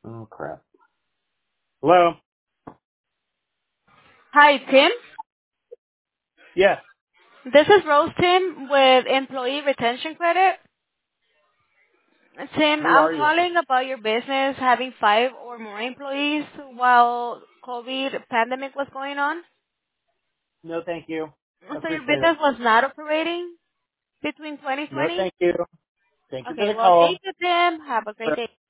Oh crap. Hello. Hi, Tim. Yes. This is Rose Tim with Employee Retention Credit. Tim, Who I'm are you? calling about your business having 5 or more employees while COVID pandemic was going on. No, thank you. I So your appreciate it. business was not operating between No, 2020? thank you. Thank you for Okay, the well, call. thank you, Tim. Have a great day.